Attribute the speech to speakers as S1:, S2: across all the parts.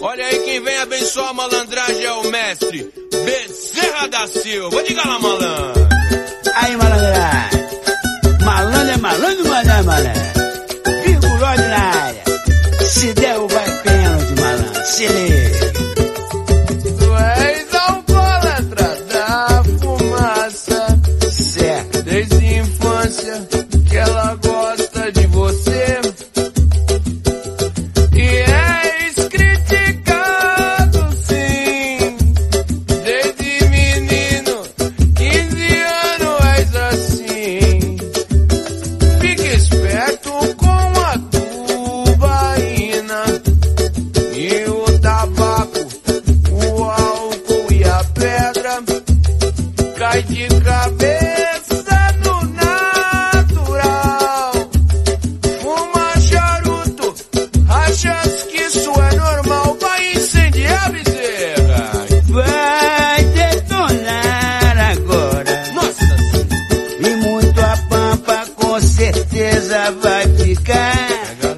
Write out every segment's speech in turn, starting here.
S1: Olha aí quem vem abençoar a malandragem é o mestre Bezerra da Silva. Diga lá, malandro.
S2: Aí, malandragem. Malandro é malandro, mané, mané. Vigoroso na área. Se der, vai pênalti, malandro. Se liga.
S3: Tu és alcoólatra da fumaça.
S2: Certo.
S3: Desde a infância que ela gosta de você. E és criticado, sim. Desde menino, 15 anos és assim. Fique esperto com a tubaína e o tabaco, o álcool e a pedra. Cai de cabeça no natural. Fuma charuto, achas que isso é normal? Vai incendiar, Bezerra.
S2: Vai detonar agora.
S3: Nossa,
S2: E muito a pampa com certeza vai ficar.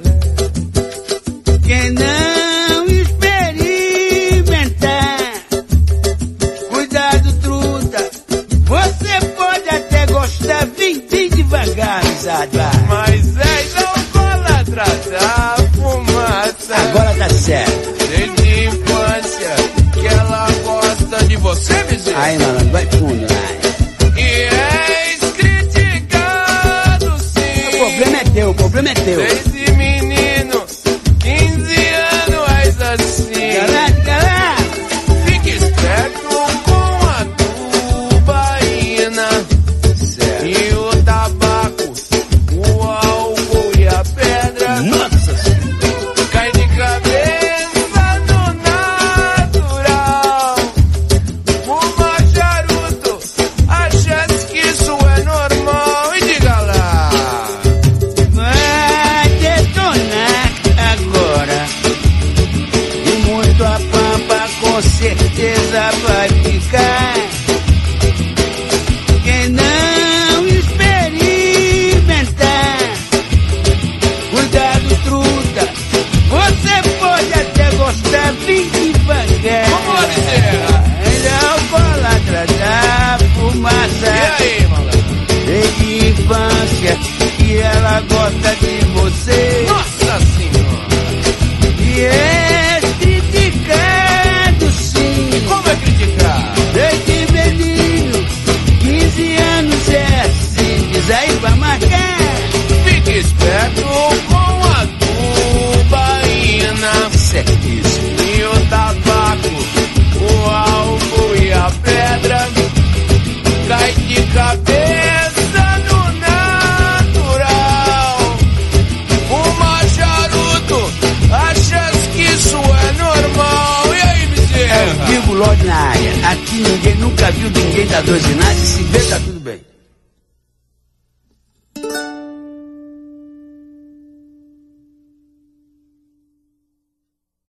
S2: Quem não experimentar, cuidado, truta. Você pode até gostar, vem devagar, amizade, vai.
S3: mas és alcoólatra da fumaça.
S2: Agora tá certo.
S3: Desde a infância que ela gosta de você, Bezerra.
S2: Aí, malandro, vai fundo, vai.
S3: E és criticado, sim.
S2: O problema é teu, o problema é teu.
S3: Desde menino, 15 anos és assim.
S2: Galera,
S3: Fique esperto com a tubaína
S2: certo.
S3: e o tabaco, o álcool e a pedra.
S2: Nossa senhora.
S3: Cai de cabeça no natural. Fuma charuto, achas que isso é normal? E diga lá.
S2: Vai detonar agora. E muito a pampa com certeza vai ficar. Quem não experimentar, cuidado, truta. Você pode até gostar, vem devagar.
S3: Vamos lá, Bezerra.
S2: Ele é alcoólatra da fumaça.
S3: E aí, malandro?
S2: Desde infância que ela gosta de você.
S3: Nossa senhora.
S2: E é criticado, sim.
S3: Como é criticar?
S2: Desde menino, 15 anos é assim. Diz aí pra marcar.
S3: Fique esperto com a tubaína
S2: Certíssimo.
S3: e o tabaco, o álcool e a pedra. Cai de cabeça no natural. Fuma charuto, achas que isso é normal? E aí,
S2: É o
S3: Bezerra?
S2: Digo Lorde na área. Aqui ninguém nunca viu ninguém da dozinagem. Se vê, tá tudo